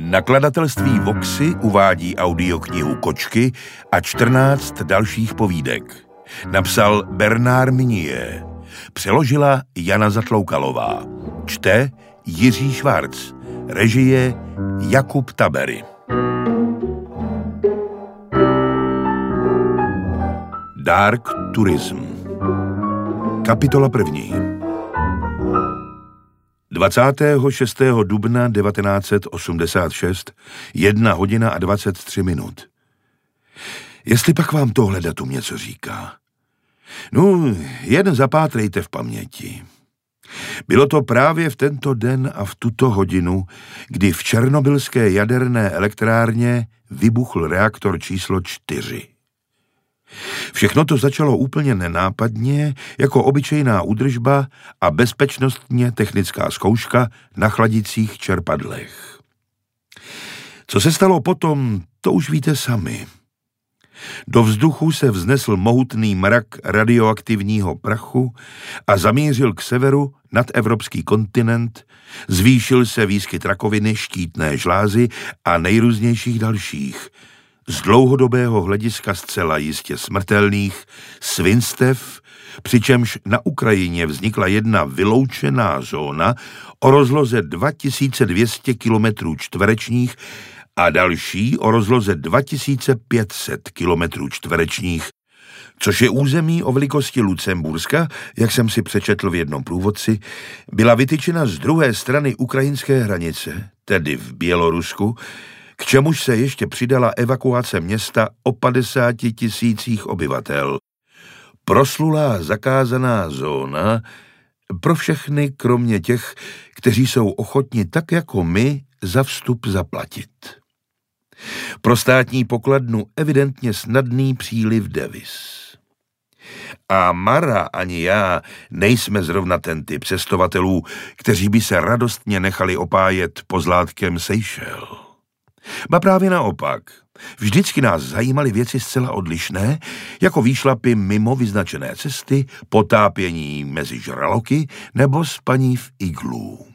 Nakladatelství Voxy uvádí audioknihu Kočky a 14 dalších povídek. Napsal Bernard Minier. Přeložila Jana Zatloukalová. Čte Jiří Švarc. Režie Jakub Tabery. Dark Tourism. Kapitola 1. 26. dubna 1986, 1 hodina a 23 minut. Jestli pak vám tohle datum něco říká. No, jen zapátrejte v paměti. Bylo to právě v tento den a v tuto hodinu, kdy v černobylské jaderné elektrárně vybuchl reaktor číslo 4. Všechno to začalo úplně nenápadně, jako obyčejná údržba a bezpečnostně technická zkouška na chladicích čerpadlech. Co se stalo potom, to už víte sami. Do vzduchu se vznesl mohutný mrak radioaktivního prachu a zamířil k severu nad evropský kontinent, zvýšil se výskyt rakoviny, štítné žlázy a nejrůznějších dalších, z dlouhodobého hlediska zcela jistě smrtelných svinstev, přičemž na Ukrajině vznikla jedna vyloučená zóna o rozloze 2200 km čtverečních a další o rozloze 2500 km čtverečních, což je území o velikosti Lucemburska, jak jsem si přečetl v jednom průvodci, byla vytyčena z druhé strany ukrajinské hranice, tedy v Bělorusku, k čemuž se ještě přidala evakuace města o 50 000 obyvatel. Proslulá zakázaná zóna pro všechny, kromě těch, kteří jsou ochotni tak jako my za vstup zaplatit. Pro státní pokladnu evidentně snadný příliv deviz. A Mara ani já nejsme zrovna ten typ cestovatelů, kteří by se radostně nechali opájet pozlátkem Seychel. Ba právě naopak. Vždycky nás zajímaly věci zcela odlišné, jako výšlapy mimo vyznačené cesty, potápění mezi žraloky nebo spaní v iglu.